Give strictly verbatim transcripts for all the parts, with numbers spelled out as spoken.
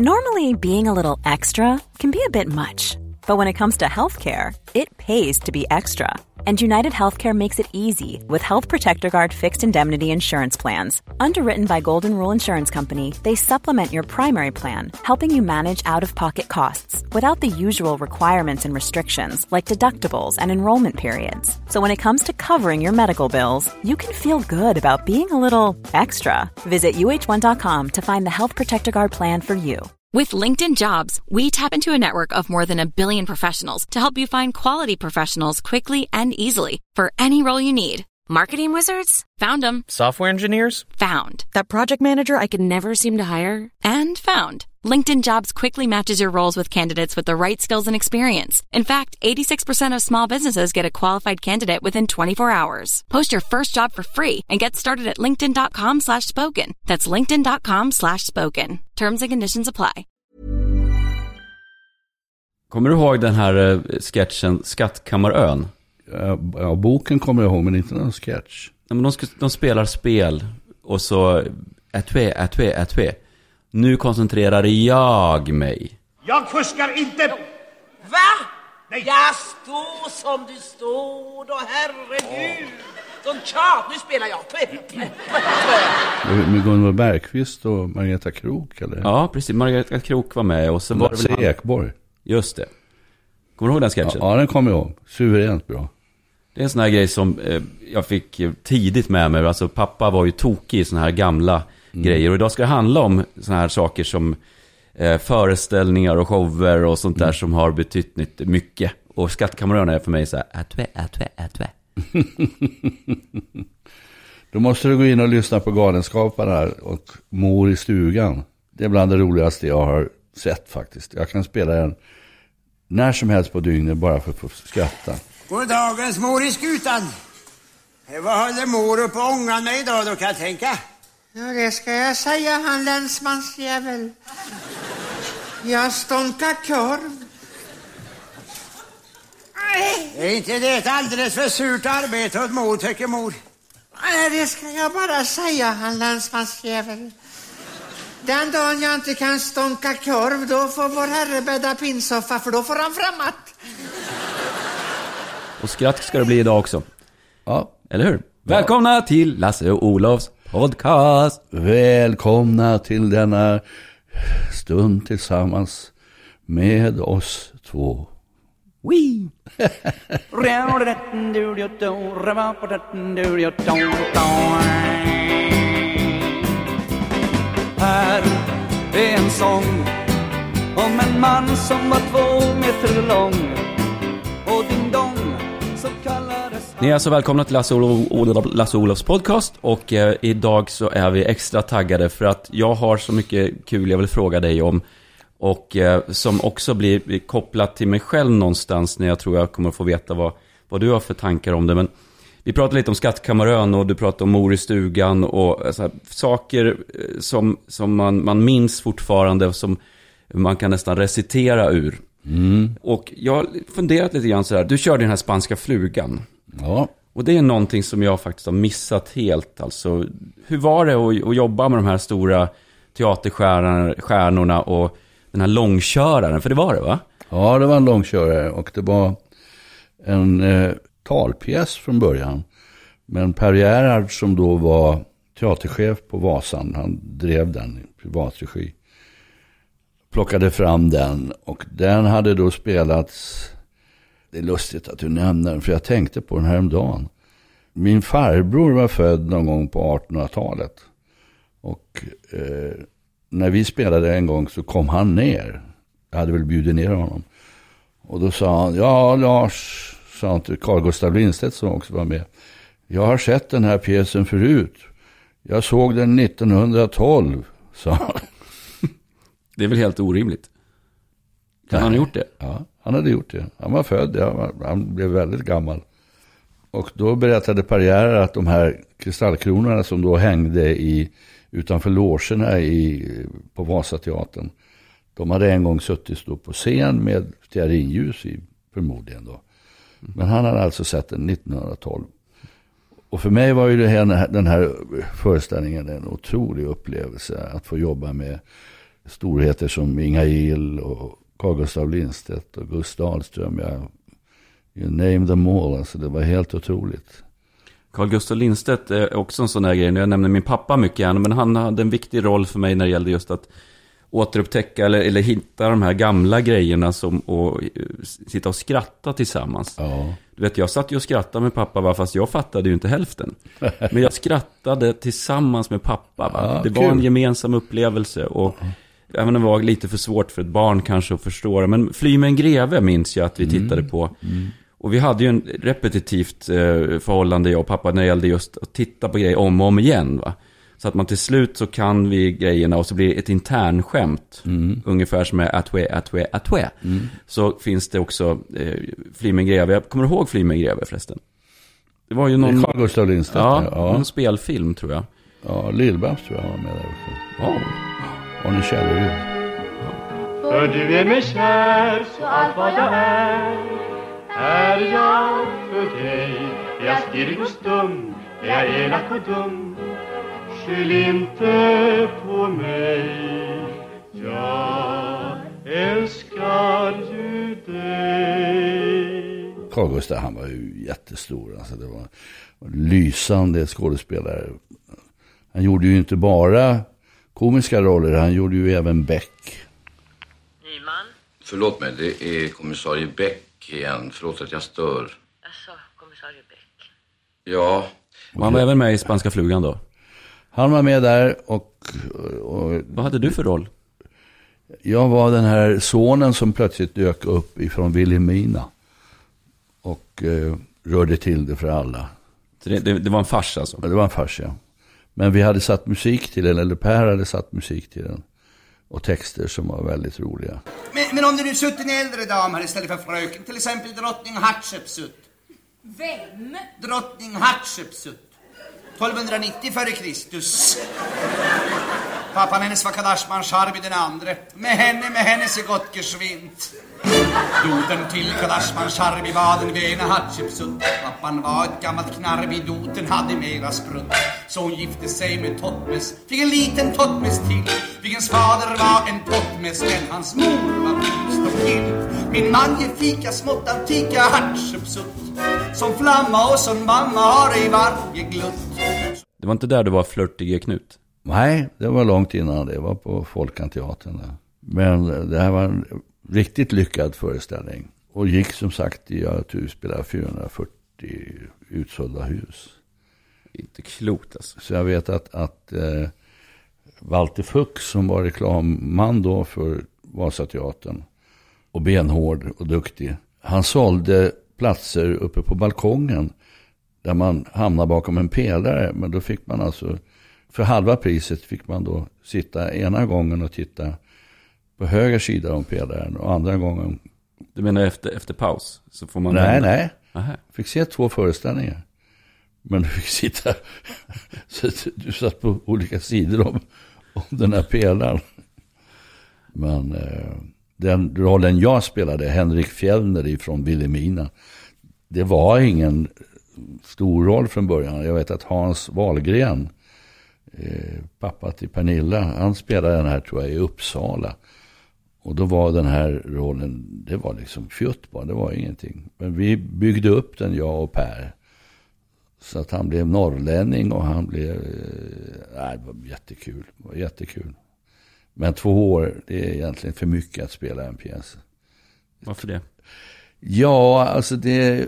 Normally, being a little extra can be a bit much, but when it comes to healthcare, it pays to be extra. And United Healthcare makes it easy with Health Protector Guard fixed indemnity insurance plans. Underwritten by Golden Rule Insurance Company, they supplement your primary plan, helping you manage out-of-pocket costs without the usual requirements and restrictions like deductibles and enrollment periods. So when it comes to covering your medical bills, you can feel good about being a little extra. Visit U H one dot com to find the Health Protector Guard plan for you. With LinkedIn Jobs, we tap into a network of more than a billion professionals to help you find quality professionals quickly and easily for any role you need. Marketing wizards? Found them. Software engineers? Found. That project manager I could never seem to hire? And found. LinkedIn Jobs quickly matches your roles with candidates with the right skills and experience. In fact, eighty-six percent of small businesses get a qualified candidate within twenty-four hours. Post your first job for free and get started at linkedin.com slash spoken. That's linkedin.com slash spoken. Terms and conditions apply. Kommer du ihåg den här uh, sketchen Skattkammarön? Ja, ja, boken kommer jag ihåg, men inte någon sketch. Ja, men de, sk- de spelar spel och så ätve, ätve, ätve. Nu koncentrerar jag mig. Jag fuskar inte. Va? Nej. Jag står som du står då, herregud. Som tjat, nu spelar jag. Med Gunnar Bergqvist och Margareta Krok, eller? Ja, precis. Margareta Krok var med. Och så var Lasse det Ekborg. Just det. Kommer du ihåg den sketchen? Ja, ja, den kommer jag ihåg. Suveränt bra. Det är en sån här grej som eh, jag fick eh, tidigt med mig. Alltså pappa var ju tokig i såna här gamla mm. grejer. Och idag ska det handla om såna här saker som eh, föreställningar och shower och sånt där mm. som har betytt mycket. Och Skattkammarön är för mig så här, ätve, ätve, ätve. Då måste du gå in och lyssna på Galenskaparna här och Mor i stugan. Det är bland det roligaste jag har sett faktiskt. Jag kan spela den när som helst på dygnet bara för att få skratta. God dagens Mor i skutan. Vad håller mor upp på ångan med idag då, kan jag tänka? Ja, det ska jag säga, han länsmansjävel. Jag stånkar korv. Är inte det ett alldeles för surt arbete åt mor, tycker mor? Nej, det ska jag bara säga, han länsmansjävel. Den dagen jag inte kan stånka korv, då får vår herre bädda pinsoffa, för då får han framåt. Och skratt ska det bli idag också. Ja. Eller hur? Välkomna ja. till Lasse och Olofs podcast. Välkomna till denna stund tillsammans med oss två. Wee! Här är en sång om en man som var två meter lång och ding dong så kallades. Ni är alltså välkomna till Lasse, Olof, Lasse Olofs podcast. Och eh, idag så är vi extra taggade för att jag har så mycket kul jag vill fråga dig om. Och eh, som också blir, blir kopplat till mig själv någonstans när jag tror jag kommer få veta vad, vad du har för tankar om det. Men vi pratade lite om Skattkammarön och du pratade om Mor i stugan och så här, saker som, som man, man minns fortfarande och som man kan nästan recitera ur. Mm. Och jag har funderat lite grann så här, du körde den här spanska flugan. Ja. Och det är någonting som jag faktiskt har missat helt. Alltså, hur var det att, att jobba med de här stora teaterstjärnorna och den här långköraren? För det var det, va? Ja, det var en långkörare och det var en eh, talpjäs från början. Men Per Gerhard som då var teaterchef på Vasan, han drev den i privatregi, plockade fram den och den hade då spelats. Det är lustigt att du nämner den, för jag tänkte på den här om dagen. Min farbror var född någon gång på artonhundratalet. Och eh, när vi spelade en gång så kom han ner. Jag hade väl bjudit ner honom. Och då sa han, ja Lars, sa han till Carl Gustaf Lindstedt som också var med. Jag har sett den här pjäsen förut. Jag såg den nittonhundratolv, sa han. Det är väl helt orimligt. Kan Nej. han ha gjort det? Ja, han hade gjort det. Han var född, ja, han blev väldigt gammal. Och då berättade Per Gerhard att de här kristallkronorna som då hängde i, utanför logerna i, på Vasateatern, de hade en gång suttit stå på scen med stearinljus i, förmodligen då. Men han hade alltså sett den nittonhundratolv. Och för mig var ju det här, den här föreställningen en otrolig upplevelse att få jobba med storheter som Inga Gill och Carl Gustaf Lindstedt och Gustav Dahlström. Jag, you name them all. Alltså det var helt otroligt. Carl Gustaf Lindstedt är också en sån här grej. Jag nämner min pappa mycket gärna, men han hade en viktig roll för mig när det gällde just att återupptäcka eller, eller hitta de här gamla grejerna som, och sitta och skratta tillsammans. Ja. Du vet, jag satt ju och skrattade med pappa, va? Fast jag fattade ju inte hälften. Men jag skrattade tillsammans med pappa. Va? Ja, det var kul. en gemensam upplevelse och ja. Även om det var lite för svårt för ett barn kanske att förstå det. Men Fly med en greve minns jag att vi tittade mm. på. Mm. Och vi hade ju en repetitivt eh, förhållande, jag och pappa, när det gällde just att titta på grejer om och om igen. Va? Så att man till slut så kan vi grejerna och så blir det ett internskämt. Mm. Ungefär som är atwe, atwe, atwe. Mm. Så finns det också eh, Fly med en greve. Jag kommer ihåg Fly med en greve förresten. Det var ju någon... Carl Gustaf Lindstedt. Ja, ja, en spelfilm tror jag. Ja, Lill-Babs tror jag var med där också. Ja. Arne Källerud. För du är mig kär, så allt vad jag är är jag för dig. Är jag stirrig och stum, är jag elak och dum, skyll inte på mig. Jag älskar ju dig. Carl Gustaf, han var ju jättestor. Alltså det var en lysande skådespelare. Han gjorde ju inte bara komiska roller, han gjorde ju även Beck. Nyman? Förlåt mig, det är kommissarie Beck igen. Förlåt att jag stör. Alltså, kommissarie Beck. Ja. Och han var även med i Spanska flugan då? Han var med där och, och... Vad hade du för roll? Jag var den här sonen som plötsligt dök upp ifrån Vilhelmina. Och eh, rörde till det för alla. Så det, det, det var en fars alltså? Ja, det var en fars, ja. Men vi hade satt musik till den, eller Per hade satt musik till den. Och texter som var väldigt roliga. Men, men om det nu sutt en äldre dam här istället för fröken, till exempel drottning Hatshepsut. Vem? Drottning Hatshepsut. tolvhundranittio före Kristus. Pappan hennes var Kadashman Sharbi den andre. Med henne, med henne så gott geschwint. Doten till Kadashman Sharbi var den vena Hatshepsut. Pappan var ett gammalt knarvi, doten hade mera sprutt. Så hon gifte sig med Totmes, fick en liten Totmes till. Vilkens fader var en Totmes, men hans mor var pust och till. Min man ger fika smått antika Hatshepsut, som flamma och som mamma har i varje glutt. Det var inte där du var flörtige Knut? Nej, det var långt innan. Det var på Folkanteatern där. Men det här var en riktigt lyckad föreställning. Och gick som sagt i att du spelar fyrahundrafyrtio utsålda hus. Inte klokt alltså. Så jag vet att, att eh, Walter Fuchs som var reklamman då för Vasateatern och benhård och duktig. Han sålde platser uppe på balkongen där man hamnade bakom en pelare. Men då fick man alltså, för halva priset fick man då sitta ena gången och titta på höger sida om pelaren och andra gången. Du menar efter, efter paus? Så får man nej, vända. nej. Aha. Fick se två föreställningar. Men du fick sitta, så du satt på olika sidor om, om den här pelaren. Men eh, den rollen jag spelade, Henrik Fjellner ifrån Vilhelmina, det var ingen stor roll från början. Jag vet att Hans Wahlgren, eh, pappa till Pernilla, han spelade den här tror jag i Uppsala. Och då var den här rollen, det var liksom fjutt bara, det var ingenting. Men vi byggde upp den, jag och Per. Så att han blev norrlänning och han blev, nej, det var jättekul, det var jättekul. Men två år, det är egentligen för mycket att spela en pjäs. Varför det? Ja, alltså det,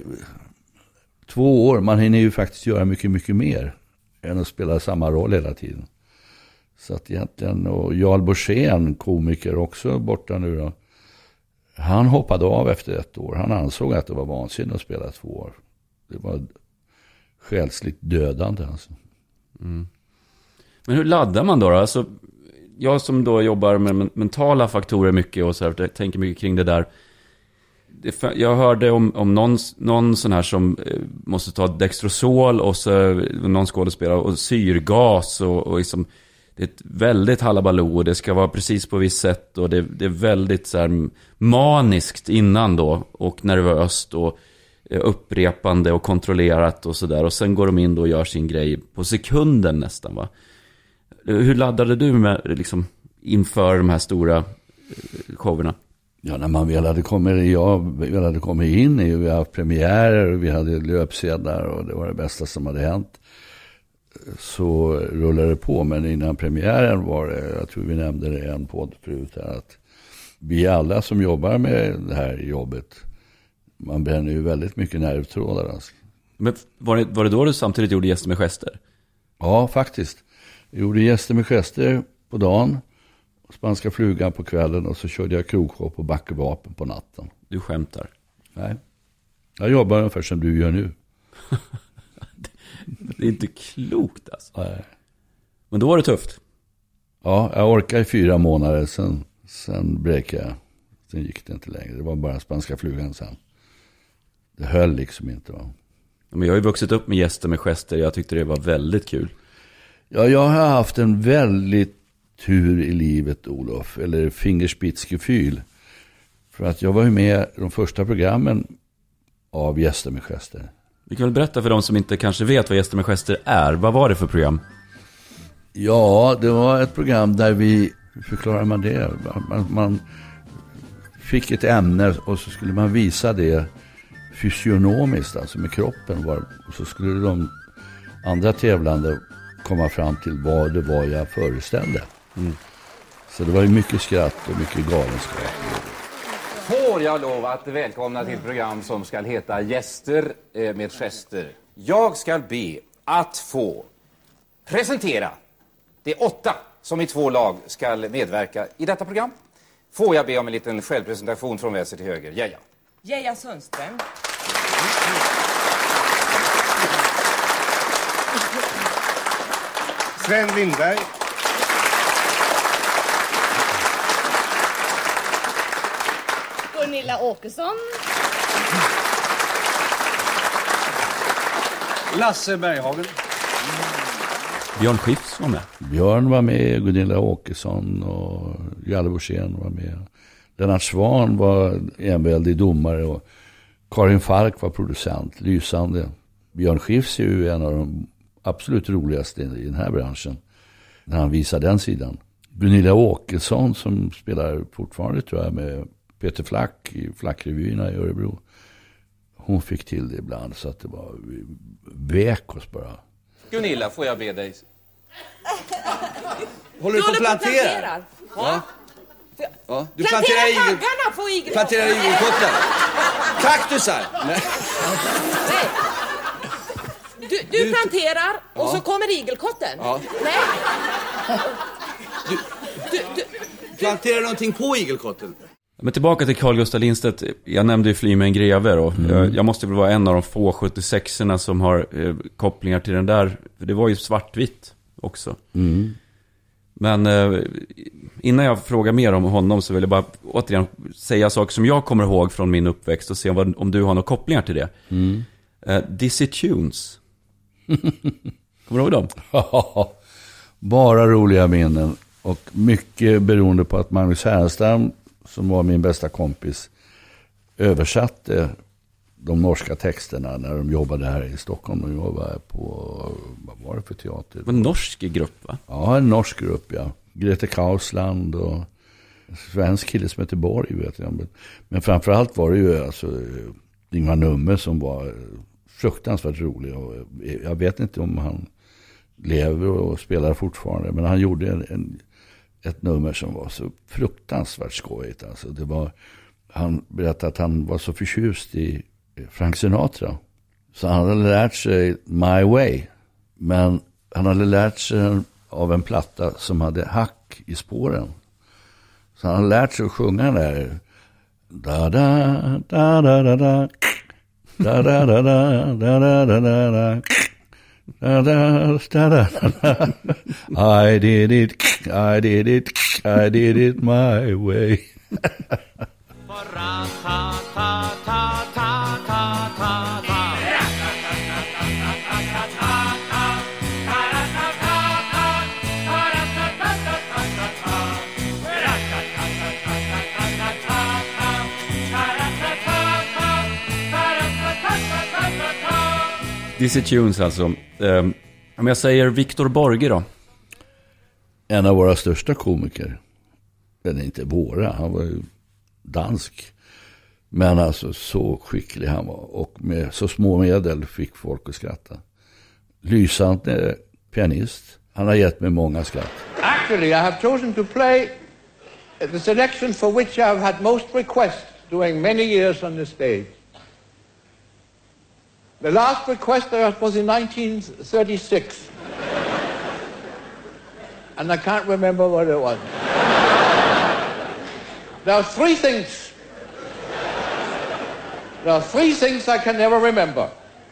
två år, man hinner ju faktiskt göra mycket, mycket mer än att spela samma roll hela tiden. Så att egentligen, och Jarl Borssén, komiker också borta nu då, han hoppade av efter ett år. Han ansåg att det var vansinnigt att spela två år. Det var själsligt dödande alltså. Mm. Men hur laddar man då, då? Alltså, jag som då jobbar med mentala faktorer mycket och så här, tänker mycket kring det där. Det, jag hörde om, om någon, någon sån här som eh, måste ta Dextrosol och så någon skådespelare och syrgas och, och liksom, det är ett väldigt halabaloo och det ska vara precis på visst sätt och det, det är väldigt så här maniskt innan då och nervöst och upprepande och kontrollerat och sådär. Och sen går de in då och gör sin grej på sekunden nästan, va? Hur laddade du med liksom inför de här stora showerna? Ja, när man väl hade kommit, jag väl hade kommit in i, vi hade premiärer och vi hade löpsedlar och det var det bästa som hade hänt, så rullade det på. Men innan premiären var det, jag tror vi nämnde det i en podd förut här, att vi alla som jobbar med det här jobbet, man bränner ju väldigt mycket nervtrådar. Alltså. Men var det, var det då du samtidigt gjorde Gäster med gester? Ja, faktiskt. Jag gjorde Gäster med gester på dagen, Spanska flugan på kvällen och så körde jag krogshow på Backevapen på natten. Du skämtar? Nej. Jag jobbar ungefär som du gör nu. Det är inte klokt alltså. Nej. Men då var det tufft. Ja, jag orkade i fyra månader, sen, sen bräckade jag. Sen gick det inte längre. Det var bara Spanska flugan sen. Det höll liksom inte, va. Men jag har ju vuxit upp med Gäster med gester. Jag tyckte det var väldigt kul. Ja, jag har haft en väldigt tur i livet, Olof. Eller fingerspitzgefühl. För att jag var ju med i de första programmen av Gäster med gester. Vi kan väl berätta för de som inte kanske vet vad Gäster med gester är. Vad var det för program? Ja, det var ett program där vi, hur förklarar man det? Man, man fick ett ämne och så skulle man visa det fysionomiskt, alltså med kroppen. Var, och så skulle de andra tävlande komma fram till vad det var jag föreställde. Mm. Så det var ju mycket skratt och mycket galenskap. Får jag lov att välkomna till ett program som ska heta Gäster med gester. Jag ska be att få presentera de åtta som i två lag ska medverka i detta program. Får jag be om en liten självpresentation från vänster till höger? Jaja. Jaja Sundström. Sven Lindberg. Gunilla Åkesson. Lasse Berghagen. Björn Skifs var med. Björn var med, Gunilla Åkesson och Jalle Borssén var med. Lennart Svan var en väldig domare och Karin Falk var producent, lysande. Björn Skifs är ju en av de absolut roligaste i den här branschen när han visar den sidan. Gunilla Åkesson som spelar fortfarande tror jag med Peter Flack i Flackrevyerna i Örebro. Hon fick till det ibland så att det var väk oss bara. Gunilla, får jag be dig? Håller du på att plantera? Ja. Ja. Du Plantera planterar igel... taggarna på igelkotten. Planterar igelkotten. Kaktusar. Nej. Nej. Du, du, du planterar och ja. så kommer igelkotten. Ja. Nej. Du, du, du, planterar någonting på igelkotten. Men tillbaka till Carl Gustaf Lindstedt. Jag nämnde ju Fly med en greve då. Mm. Jag, jag måste väl vara en av de få sjuttiosexorna som har eh, kopplingar till den där. För det var ju svartvitt också. Mm. Men eh, innan jag frågar mer om honom så vill jag bara återigen säga saker som jag kommer ihåg från min uppväxt och se om, om du har några kopplingar till det. Mm. Eh, Dizzy Tunes. Kommer du ihåg dem? Bara roliga minnen. Och mycket beroende på att Magnus Härenstam, som var min bästa kompis, översatte de norska texterna när de jobbade här i Stockholm. De jobbade på, vad var det för teater? En norsk grupp, va? Ja, en norsk grupp, ja. Grete Kausland och en svensk kille som heter Borg, vet jag. Men framförallt var det ju alltså Ingvar Numme som var fruktansvärt rolig. Och jag vet inte om han lever och spelar fortfarande, men han gjorde en, en, ett nummer som var så fruktansvärt skojigt. Alltså det var, han berättade att han var så förtjust i Frank Sinatra. Så han hade lärt sig My Way. Men han hade lärt sig av en platta som hade hack i spåren. Så han hade lärt sig att sjunga där. Da da da da da da. Da da da da da da da da da. Da da da da da. I did it, I did it, I did it my way. Dizzy Tunes alltså. Um, om jag säger Victor Borge då? En av våra största komiker. eller inte våra, han var ju dansk. Men alltså så skicklig han var. Och med så små medel fick folk att skratta. Lysande pianist. Han har gett mig många skratt. Actually, I have chosen to play the selection for which I have had most requests during many years on the stage. The last request was in nineteen thirty-six. And I can't remember what it was. There are three things. There are three things I can never remember.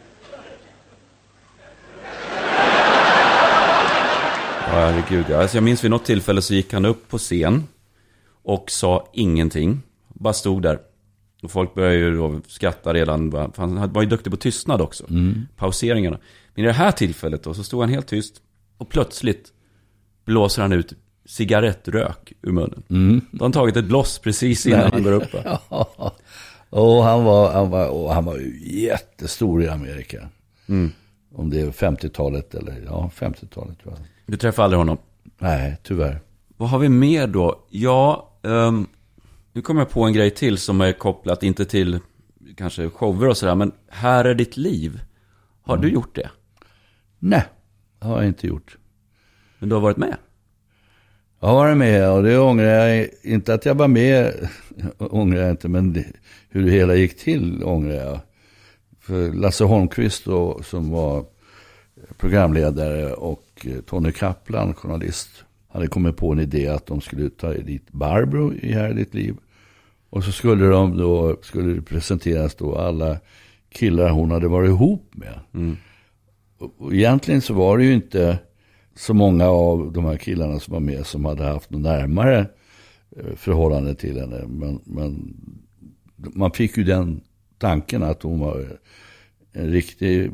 Ja, herregud. Alltså jag minns vid något tillfälle så gick han upp på scen och sa ingenting. Bara stod där. Och folk började ju då skratta redan. Han var ju duktig på tystnad också. Mm. Pauseringarna. Men i det här tillfället då så stod han helt tyst. Och plötsligt blåser han ut cigarettrök ur munnen. Mm. Då har han tagit ett bloss precis innan Nej. han går upp. Ja. Och han var, han var, och han var ju jättestor i Amerika. Mm. Om det är femtiotalet eller ja, femtiotalet tror jag. Du träffade aldrig honom? Nej, tyvärr. Vad har vi mer då? Ja, um, nu kommer jag på en grej till som är kopplat inte till kanske shower och sådär, men Här är ditt liv. Har mm. du gjort det? Nej, det har jag inte gjort. Men du har varit med? Jag har varit med och det ångrar jag inte att jag var med, ångrar jag inte, men det, hur det hela gick till ångrar jag. För Lasse Holmqvist då, som var programledare, och Tony Kaplan, journalist, hade kommit på en idé att de skulle ta dit Barbro i Här är ditt liv. Och så skulle de då, skulle det presenteras då alla killar hon hade varit ihop med. Mm. Och, och egentligen så var det ju inte så många av de här killarna som var med som hade haft något närmare förhållande till henne. Men, men man fick ju den tanken att hon var en riktig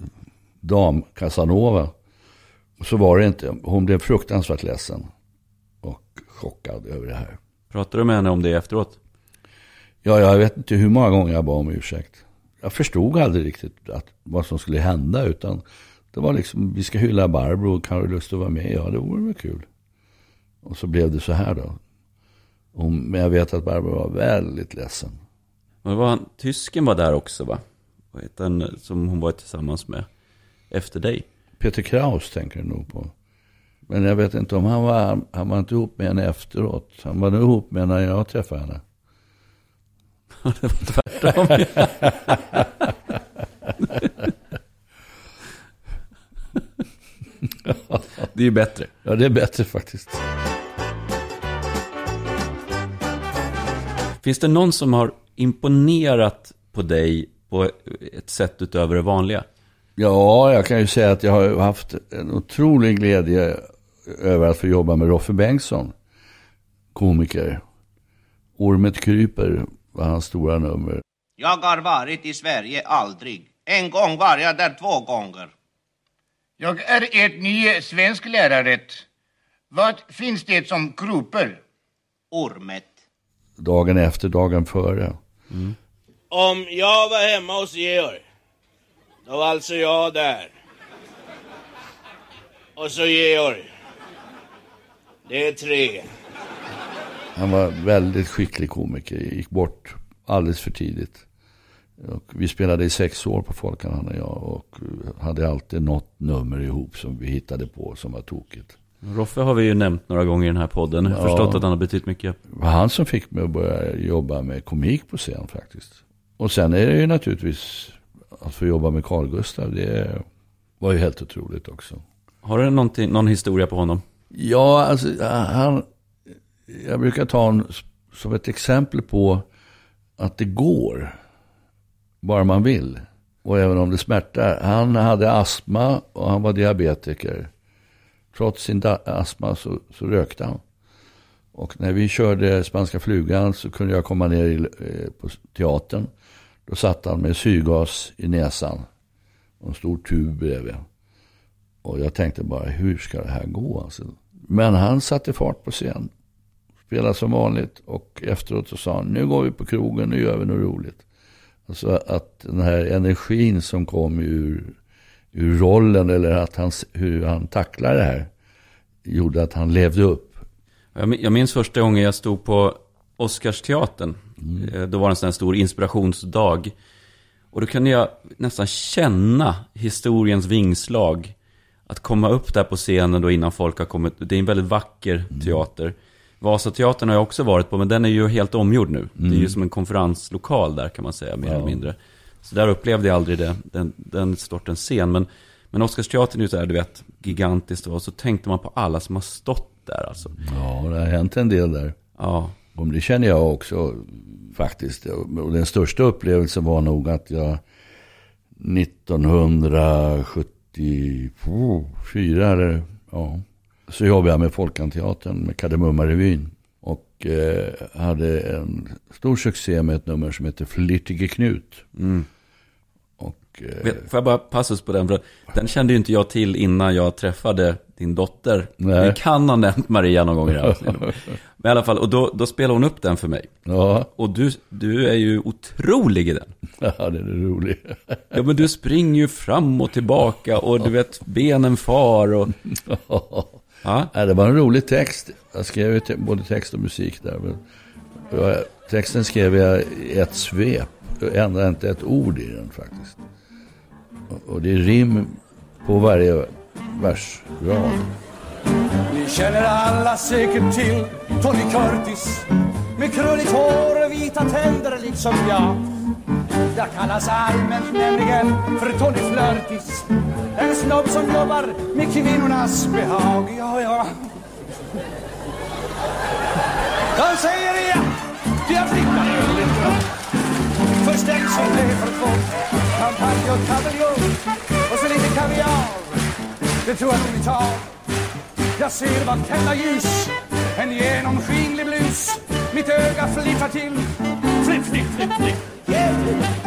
dam Casanova. Och så var det inte. Hon blev fruktansvärt ledsen och chockad över det här. Pratade du med henne om det efteråt? Ja, jag vet inte hur många gånger jag bad om ursäkt. Jag förstod aldrig riktigt att, vad som skulle hända, utan det var liksom, vi ska hylla Barbro och kan du lust att vara med? Ja, det vore väl kul. Och så blev det så här då. Och, men jag vet att Barbro var väldigt ledsen. Men var han, tysken var där också, va? Vad heter den som hon var tillsammans med efter dig? Peter Kraus tänker jag nog på. Men jag vet inte om han var, han var inte ihop med henne efteråt. Han var nog ihop med henne när jag träffade henne. Det var tvärtom. Det är ju bättre. Ja, det är bättre faktiskt. Finns det någon som har imponerat på dig på ett sätt utöver det vanliga? Ja, jag kan ju säga att jag har haft en otrolig glädje över att få jobba med Roffe Bengtsson, komiker. Ormet kryper var hans stora nummer. Jag har varit i Sverige aldrig. En gång var jag där två gånger. Jag är ett ny svensk lärare. Vad finns det som kryper? Ormet. Dagen efter, dagen före. Mm. Om jag var hemma hos Georg, då var alltså jag där. Och så Georg. Det är tre. Han var väldigt skicklig komiker. Gick bort alldeles för tidigt. Och vi spelade i sex år på Folkan, han och jag. Och hade alltid något nummer ihop som vi hittade på som var tokigt. Roffe har vi ju nämnt några gånger i den här podden. Jag har ja, förstått att han har betytt mycket. Det var han som fick mig att börja jobba med komik på scen faktiskt. Och sen är det ju naturligtvis att få jobba med Carl Gustaf. Det var ju helt otroligt också. Har du någonting, någon historia på honom? Ja, alltså han... Jag brukar ta honom som ett exempel på att det går. Bara man vill. Och även om det smärtar. Han hade astma och han var diabetiker. Trots sin da- astma så, så rökte han. Och när vi körde Spanska flugan så kunde jag komma ner i, eh, på teatern. Då satt han med syrgas i näsan. Och en stor tub bredvid. Och jag tänkte bara, hur ska det här gå? Alltså. Men han satte fart på scen. Spelade som vanligt. Och efteråt så sa han, nu går vi på krogen, nu gör vi något roligt. Alltså att den här energin som kom ur, ur rollen, eller att han, hur han tacklar det här, gjorde att han levde upp. Jag jag minns första gången jag stod på Oscarsteatern. Mm. Då var det en sån här stor inspirationsdag. Och då kunde jag nästan känna historiens vingslag. Att komma upp där på scenen då innan folk har kommit. Det är en väldigt vacker teater. Mm. Vasateatern har jag också varit på, men den är ju helt omgjord nu. Mm. Det är ju som en konferenslokal där kan man säga, mer ja. eller mindre. Så där upplevde jag aldrig det, den, den sortens scen. Men, men Oscarsteatern är ju så här, du vet, gigantiskt. Och så tänkte man på alla som har stått där alltså. Ja, det har hänt en del där. Ja. Och det känner jag också faktiskt. Och den största upplevelsen var nog att jag nittonhundrasjuttiofyra eller, ja, så jobbade jag med Folkanteatern, med Kardemummarevyn. Och eh, hade en stor succé med ett nummer som heter Flirtige Knut. Mm. Och, eh, Får jag bara passus på den? För den kände ju inte jag till innan jag träffade din dotter. Nej. Vi kan ha nämnt Maria någon gång i det. Men i alla fall, och då, då spelar hon upp den för mig. Ja. Och du, du är ju otrolig i den. Ja, det är roligt. Ja, men du springer ju fram och tillbaka och du vet, benen far och... Ja. Ja, det var en rolig text. Jag skrev ju te- både text och musik där. Men jag, texten skrev jag i ett svep. Jag ändrade inte ett ord i den faktiskt. Och, och det är rim på varje versrad. Ni känner alla säkert till Tony Curtis med krulligt hår och vita tänder liksom jag. Jag kallas allmänt nämligen för Tony Flirtis. En snobb som jobbar med kvinnornas behag. Ja, ja. De säger ja, jag flickar lite. Först en som är för två. Champagne och kabeljong. Och så lite kaviar. Det tror jag nog vi tar. Jag ser vartenda ljus. En genomskinlig blus. Mitt öga flippar till. Flipp, flipp, flipp, flipp. Yeah.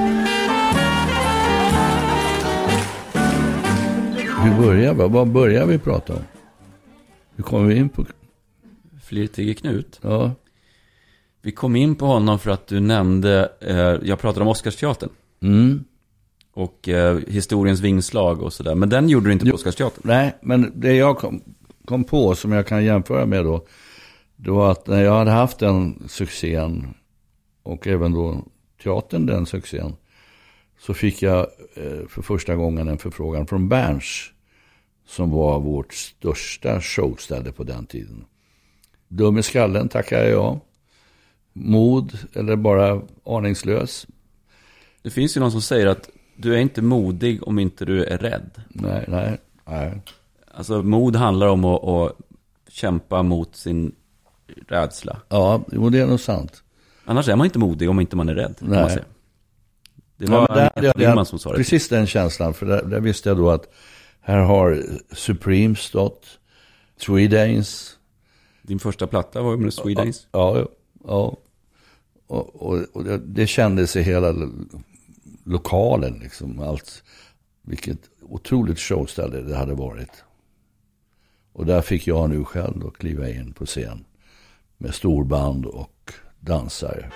Hur börjar vi? Vad börjar vi prata om? Hur kommer vi in på... Flirtige Knut? Ja. Vi kom in på honom för att du nämnde... Eh, jag pratade om Oscarsteatern. Mm. Och eh, historiens vingslag och sådär. Men den gjorde du inte på Oscarsteatern. Nej, men det jag kom, kom på som jag kan jämföra med då... Det var att när jag hade haft den succén... Och även då teatern den succén... Så fick jag eh, för första gången en förfrågan från Berns. Som var vårt största showställe på den tiden. Dum i skallen tackar jag. Mod eller bara aningslös. Det finns ju någon som säger att du är inte modig om inte du är rädd. Nej, nej, nej. Alltså mod handlar om att, att kämpa mot sin rädsla. Ja, det är nog sant. Annars är man inte modig om inte man är rädd. Nej. Man det var ja, en det, det, som sa det. Precis den känslan. För där, där visste jag då att här har Supreme stått. Swedanes. Din första platta var ju med Swedanes. Ja, ja, ja. Och, och, och det, det kändes i hela lokalen liksom. Allt, vilket otroligt showställe det hade varit. Och där fick jag nu själv att kliva in på scen. Med storband och dansare.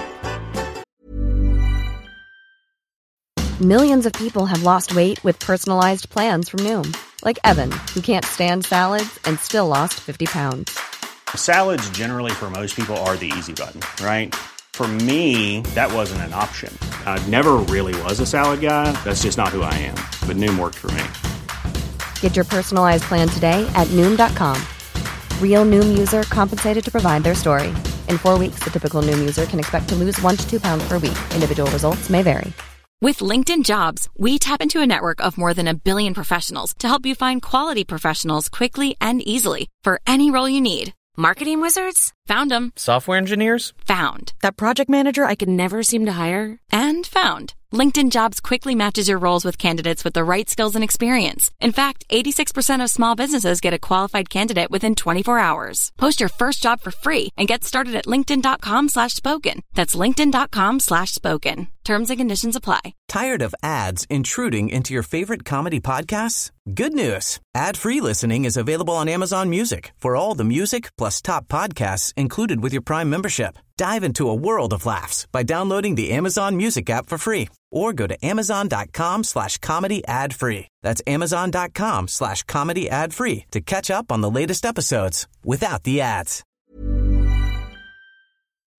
Millions of people have lost weight with personalized plans from Noom. Like Evan, who can't stand salads and still lost fifty pounds. Salads generally for most people are the easy button, right? For me, that wasn't an option. I never really was a salad guy. That's just not who I am. But Noom worked for me. Get your personalized plan today at Noom dot com. Real Noom user compensated to provide their story. In four weeks, the typical Noom user can expect to lose one to two pounds per week. Individual results may vary. With LinkedIn Jobs, we tap into a network of more than a billion professionals to help you find quality professionals quickly and easily for any role you need. Marketing wizards? Found them. Software engineers? Found. That project manager I could never seem to hire? And found. LinkedIn Jobs quickly matches your roles with candidates with the right skills and experience. In fact, eighty-six percent of small businesses get a qualified candidate within twenty-four hours. Post your first job for free and get started at linkedin.com slash spoken. That's linkedin.com slash spoken. Terms and conditions apply. Tired of ads intruding into your favorite comedy podcasts? Good news. Ad-free listening is available on Amazon Music for all the music plus top podcasts included with your Prime membership. Dive into a world of laughs by downloading the Amazon Music app for free or go to amazon.com slash comedy ad free. That's amazon.com slash comedy ad free to catch up on the latest episodes without the ads.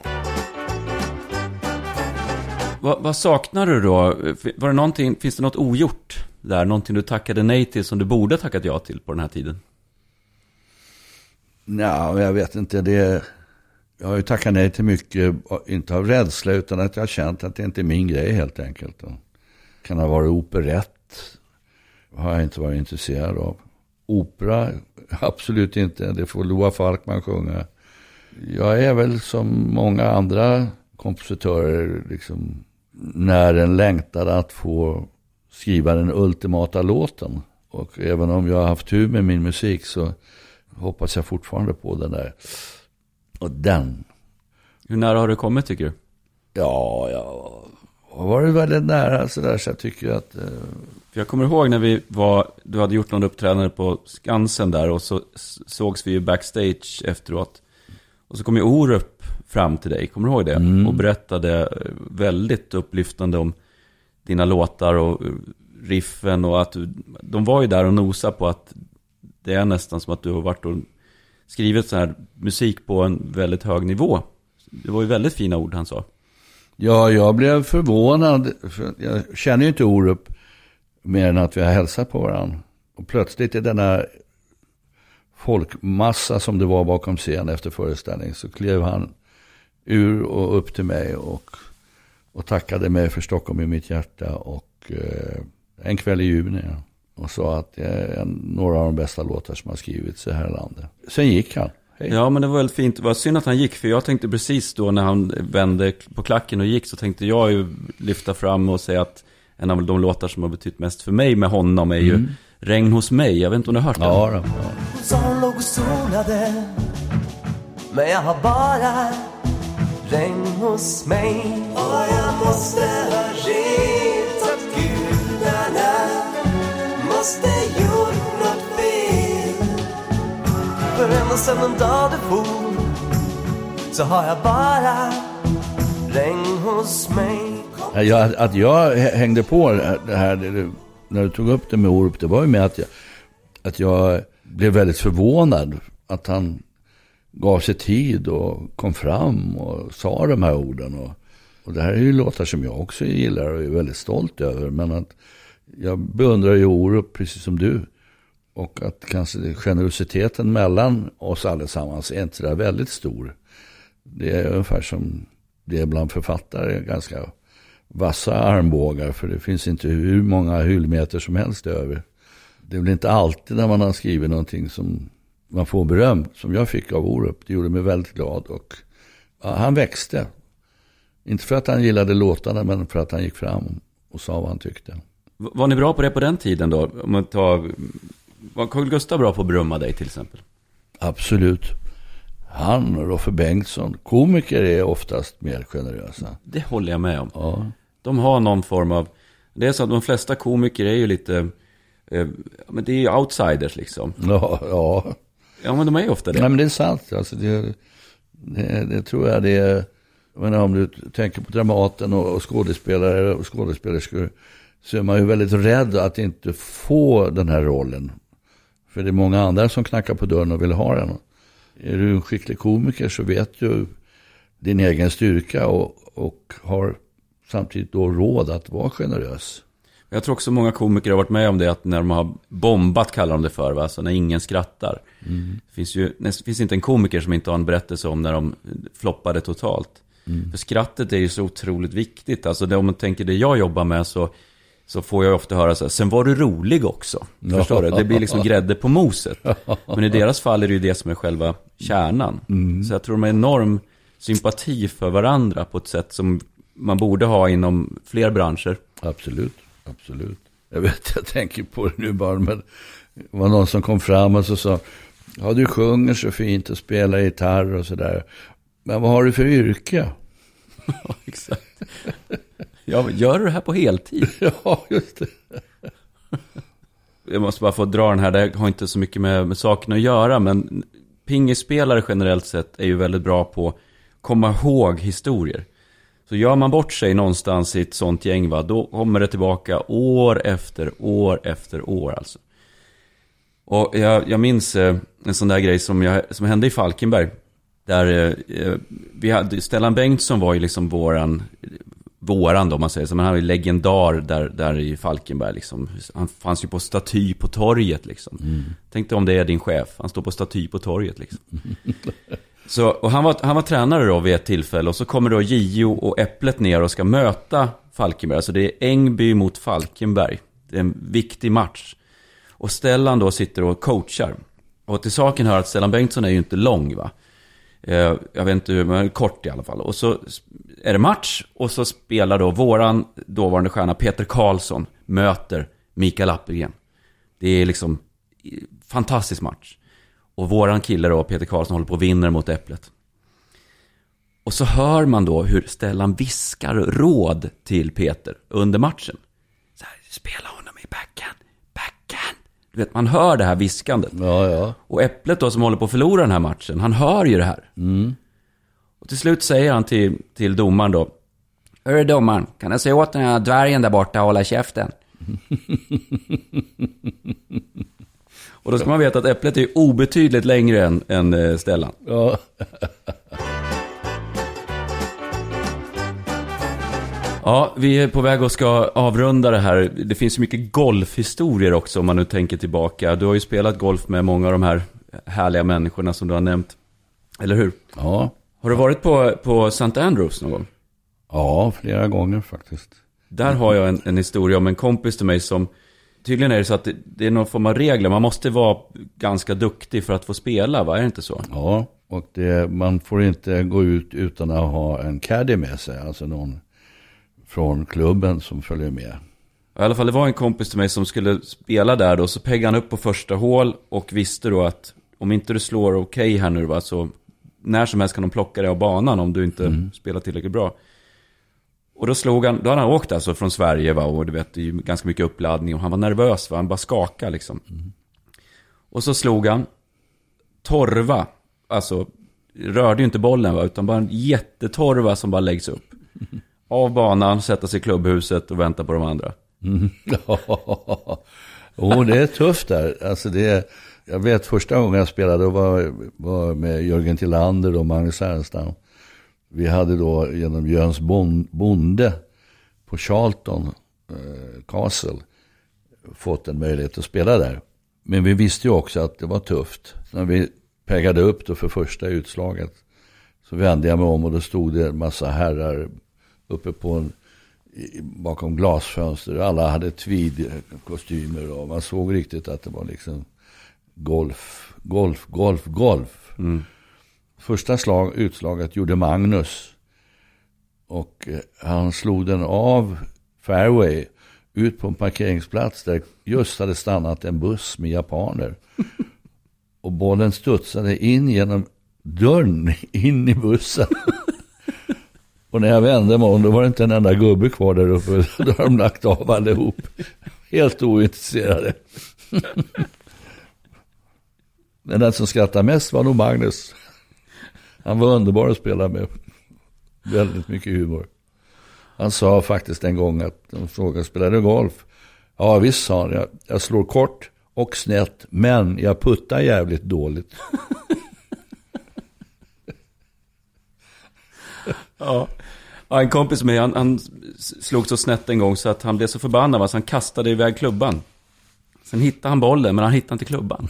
Vad, vad saknar du då? Var det någonting, finns det något ogjort där? Någonting du tackade nej till som du borde tackat ja till på den här tiden? Nej, jag vet inte. Det, jag har ju tackat nej till mycket, inte av rädsla utan att jag har känt att det inte är min grej helt enkelt. Och kan ha varit operett. Har jag inte varit intresserad av. Opera, absolut inte. Det får Loa Falkman sjunga. Jag är väl som många andra kompositörer liksom när en längtar att få skriva den ultimata låten. Och även om jag har haft tur med min musik så hoppas jag fortfarande på den där. Och den. Hur nära har du kommit tycker du? Ja, jag har varit väldigt nära så där så jag tycker att... Eh... För jag kommer ihåg när vi var, du hade gjort någon uppträdande på Skansen där och så sågs vi ju backstage efteråt. Och så kom ju Orup fram till dig, kommer du ihåg det? Mm. Och berättade väldigt upplyftande om dina låtar och riffen och att du, de var ju där och nosade på att det är nästan som att du har varit och skrivit så här musik på en väldigt hög nivå. Det var ju väldigt fina ord han sa. Ja, jag blev förvånad. För jag känner ju inte Orup mer än att vi har hälsat på varandra. Och plötsligt i denna folkmassa som det var bakom scenen efter föreställning så klev han ur och upp till mig och, och tackade mig för Stockholm i mitt hjärta och eh, en kväll i juni ja, och sa att det är en, några av de bästa låtar som har skrivits i här landet. Sen gick han. Hej. Ja, men det var väldigt fint. Det var synd att han gick, för jag tänkte precis då när han vände på klacken och gick så tänkte jag ju lyfta fram och säga att en av de låtar som har betytt mest för mig med honom är ju mm. Regn hos mig. Jag vet inte om du har hört den. Ja, ja. Så han låg och solade, men jag har bara regn hos mig. Och jag måste ha rätt att gudarna måste gjort något fel. För ända sedan den dag du for så har jag bara regn hos mig. Jag, att jag hängde på det här det, när du tog upp det med Orup, det var ju med att jag, att jag blev väldigt förvånad att han gav sig tid och kom fram och sa de här orden. Och, och det här är ju låtar som jag också gillar och är väldigt stolt över. Men att jag beundrar ju Orup precis som du. Och att kanske generositeten mellan oss allesammans är inte där väldigt stor. Det är ungefär som det är bland författare, ganska vassa armbågar, för det finns inte hur många hyllmeter som helst över. Det är väl inte alltid när man har skrivit någonting som man får beröm, som jag fick av Orup. Det gjorde mig väldigt glad och ja, han växte. Inte för att han gillade låtarna, men för att han gick fram och sa vad han tyckte. Var ni bra på det på den tiden då? Om man tar, var Carl Gustaf bra på att berömma dig till exempel? Absolut. Han och Roffe Bengtsson, komiker är oftast mer generösa. Det håller jag med om. Ja. De har någon form av, det är så att de flesta komiker är ju lite, eh, men det är ju outsiders liksom. Ja, ja. Ja, men de är ju ofta det. Nej, men det är sant. Alltså det, det, det tror jag det är, jag menar, om du tänker på Dramaten och, och skådespelare och skådespelerskor, så är man ju väldigt rädd att inte få den här rollen. För det är många andra som knackar på dörren och vill ha den. Är du en skicklig komiker så vet du din egen styrka och, och har samtidigt då råd att vara generös. Jag tror också många komiker har varit med om det, att när de har bombat, kallar de det för, va? Alltså när ingen skrattar. Mm. Det finns ju, det finns inte en komiker som inte har en berättelse om när de floppade totalt. Mm. För skrattet är ju så otroligt viktigt. Alltså det, om man tänker det jag jobbar med, så, så får jag ofta höra så här, sen var du rolig också. Ja. Förstår du? Det blir liksom grädde på moset. Men i deras fall är det ju det som är själva kärnan. Mm. Så jag tror de har enorm sympati för varandra på ett sätt som man borde ha inom fler branscher. Absolut, absolut. Jag vet, jag tänker på det nu bara, men det var någon som kom fram och så sa, ja, du sjunger så fint och spelar gitarr och sådär. Men vad har du för yrke? Ja, exakt. Ja, gör du det här på heltid? Ja, just det. Jag måste bara få dra den här, det har inte så mycket med, med saken att göra, men pingisspelare generellt sett är ju väldigt bra på att komma ihåg historier. Så gör man bort sig någonstans i ett sånt gäng, va, då kommer det tillbaka år efter år efter år alltså. Och jag, jag minns eh, en sån där grej som, jag, som hände i Falkenberg. Där eh, vi hade, Stellan Bengtsson var ju liksom våran, våran då man säger så, men han var ju legendar där, där i Falkenberg liksom. Han fanns ju på staty på torget liksom. Mm. Tänk dig om det är din chef, han står på staty på torget liksom. Så, och han var, han var tränare då vid ett tillfälle, och så kommer då J O och Äpplet ner och ska möta Falkenberg. Alltså det är Ängby mot Falkenberg. Det är en viktig match. Och Stellan då sitter och coachar. Och till saken hör att Stellan Bengtsson är ju inte lång, va? Eh, jag vet inte hur, men kort i alla fall. Och så är det match, och så spelar då våran dåvarande stjärna Peter Karlsson möter Mikael Appelgren. Det är liksom fantastisk match. Och våran kille då, Peter Karlsson, håller på och vinner mot Äpplet. Och så hör man då hur Stellan viskar råd till Peter under matchen. Så här, spela honom i backhand, backhand. Du vet, man hör det här viskandet. Ja, ja. Och Äpplet då, som håller på att förlora den här matchen, han hör ju det här. Mm. Och till slut säger han till, till domaren då: hörru domaren, kan jag se åt den här dvärgen där borta och hålla käften? Och då ska man veta att Äpplet är obetydligt längre än, än Stellan. Ja. Ja, vi är på väg och ska avrunda det här. Det finns ju mycket golfhistorier också, om man nu tänker tillbaka. Du har ju spelat golf med många av de här härliga människorna som du har nämnt. Eller hur? Ja. Har du varit på, på Saint Andrews någon gång? Ja, flera gånger faktiskt. Där har jag en, en historia om en kompis till mig som... Tydligen är det så att det, det är någon form av regler. Man måste vara ganska duktig för att få spela, va? Är det inte så? Ja, och det, man får inte gå ut utan att ha en caddy med sig. Alltså någon från klubben som följer med. I alla fall, det var en kompis till mig som skulle spela där då. Så peggade han upp på första hål och visste då att om inte du slår okej okay här nu, va, så när som helst kan de plocka dig av banan om du inte mm. spelar tillräckligt bra. Och då slog han, då hade han åkt alltså från Sverige, va, och du vet, det är ju ganska mycket uppladdning, och han var nervös, va, han bara skakade liksom. Mm. Och så slog han torva, alltså rörde ju inte bollen, va, utan bara en jättetorva som bara läggs upp. Mm. Av banan, sätta sig i klubbhuset och vänta på de andra. Mm. Och det är tufft där. Alltså det är, jag vet första gången jag spelade var, var med Jörgen Tillander och Magnus Härenstam. Vi hade då genom Jöns bonde på Charlton eh, Castle fått en möjlighet att spela där. Men vi visste ju också att det var tufft. När vi peggade upp då för första utslaget så vände jag mig om, och då stod det en massa herrar uppe på en, bakom glasfönster. Alla hade tweedkostymer och man såg riktigt att det var liksom golf, golf, golf, golf. Mm. Första slag, utslaget gjorde Magnus, och han slog den av fairway ut på en parkeringsplats där just hade stannat en buss med japaner. Och bollen studsade in genom dörren in i bussen. Och när jag vände mig om, då var det inte en enda gubbe kvar där uppe. Då har de lagt av allihop. Helt ointresserade. Men den som skrattade mest var nog Magnus. Han var underbar att spela med. Väldigt mycket humor. Han sa faktiskt en gång att de frågade: spelar du golf? Ja visst, sa han. Jag, jag slår kort och snett, men jag puttar jävligt dåligt. Ja. Ja, en kompis med han, han slog så snett en gång så att han blev så förbannad så han kastade iväg klubban. Sen hittade han bollen, men han hittade inte klubban.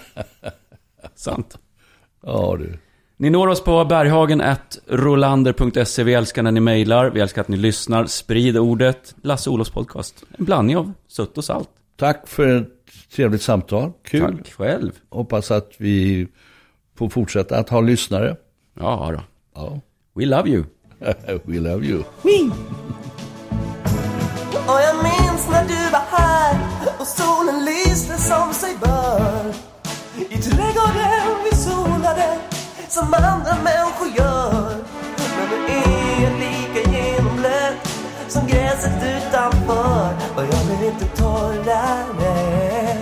Sant. Ja du. Ni når oss på berghagen at rolander punkt se. Vi älskar när ni mejlar. Vi älskar att ni lyssnar. Sprid ordet. Lasse Olofs podcast. En blandning av sött och salt. Tack för ett trevligt samtal. Kul. Tack själv. Hoppas att vi får fortsätta att ha lyssnare. Ja då. Ja. We love you. We love you. Me. Och jag minns när du var här och solen lyste som sig bör. I trädgården vi solade som andra människor gör. Men du är lika genomblöt som gräset utanför. Och jag blir inte torrare.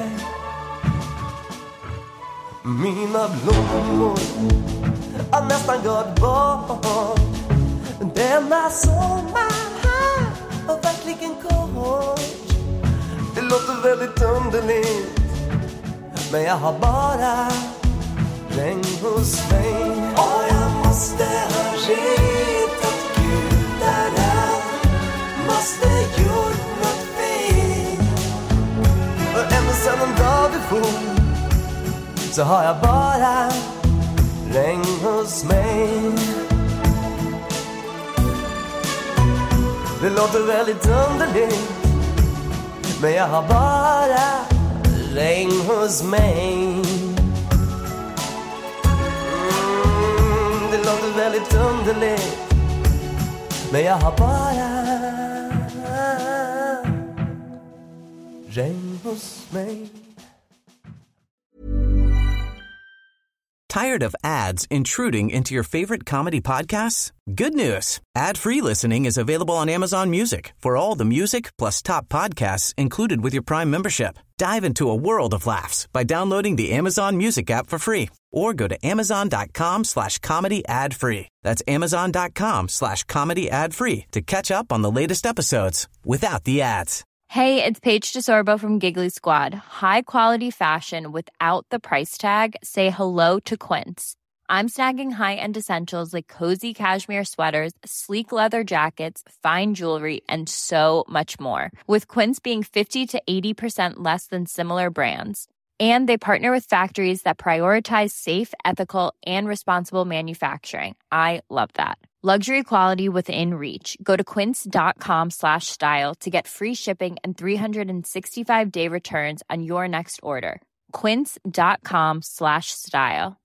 Mina blommor har nästan gått bort. Denna sommar här var verkligen kort. Det låter väldigt underligt, men jag har bara regn hos mig. Och jag måste ha retat gudarna, måste gjort något fel. Och ända sedan en dag du for så har jag bara regn hos mig. Det låter väldigt underligt, men jag har bara regn hos mig. Mm, det låter väldigt underligt, men jag har bara regn hos mig. Tired of ads intruding into your favorite comedy podcasts? Good news. Ad-free listening is available on Amazon Music for all the music plus top podcasts included with your Prime membership. Dive into a world of laughs by downloading the Amazon Music app for free or go to amazon.com slash comedy ad free. That's amazon.com slash comedy ad free to catch up on the latest episodes without the ads. Hey, it's Paige DeSorbo from Giggly Squad. High quality fashion without the price tag. Say hello to Quince. I'm snagging high-end essentials like cozy cashmere sweaters, sleek leather jackets, fine jewelry, and so much more. With Quince being fifty to eighty percent less than similar brands. And they partner with factories that prioritize safe, ethical, and responsible manufacturing. I love that. Luxury quality within reach. Go to quince.com slash style to get free shipping and three sixty-five day returns on your next order. Quince.com slash style.